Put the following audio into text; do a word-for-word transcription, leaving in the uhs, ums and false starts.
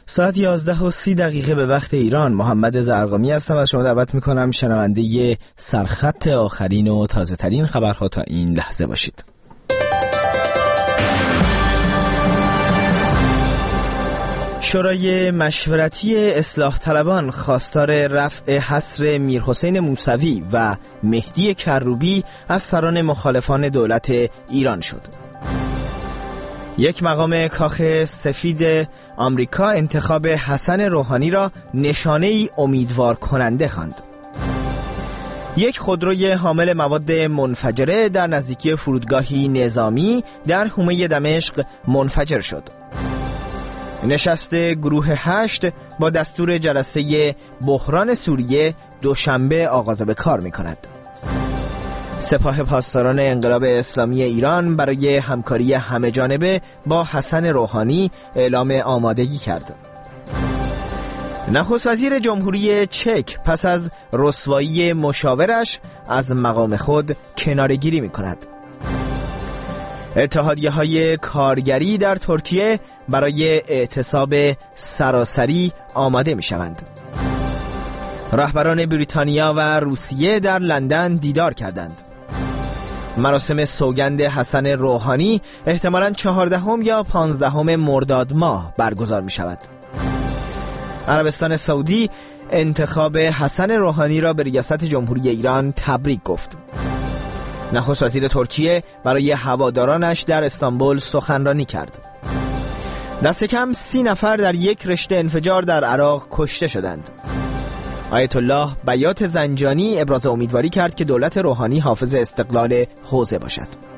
ساعت یازده و سی دقیقه به وقت ایران. محمد زرقامی هستم و شما دعوت میکنم شنونده سرخط آخرین و تازه ترین خبرها تا این لحظه باشید. شورای مشورتی اصلاح طلبان خواستار رفع حصر میرحسین موسوی و مهدی کروبی از سران مخالفان دولت ایران شد. یک مقام کاخ سفید آمریکا انتخاب حسن روحانی را نشانه‌ای امیدوار کننده خواند. یک خودروی حامل مواد منفجره در نزدیکی فرودگاهی نظامی در حومه دمشق منفجر شد. نشست گروه هشت با دستور جلسه بحران سوریه دوشنبه آغاز به کار می کند. سپاه پاسداران انقلاب اسلامی ایران برای همکاری همه‌جانبه با حسن روحانی اعلام آمادگی کرد. نخست وزیر جمهوری چک پس از رسوایی مشاورش از مقام خود کناره‌گیری می کند. اتحادیه های کارگری در ترکیه برای اعتصاب سراسری آماده می شوند. رهبران بریتانیا و روسیه در لندن دیدار کردند. مراسم سوگند حسن روحانی احتمالاً چهاردهم یا پانزدهم مرداد ماه برگزار می شود. عربستان سعودی انتخاب حسن روحانی را به ریاست جمهوری ایران تبریک گفت. نخست وزیر ترکیه برای هوادارانش در استانبول سخنرانی کرد. دست کم سی نفر در یک رشته انفجار در عراق کشته شدند. آیت الله بیات زنجانی ابراز امیدواری کرد که دولت روحانی حافظ استقلال حوزه باشد.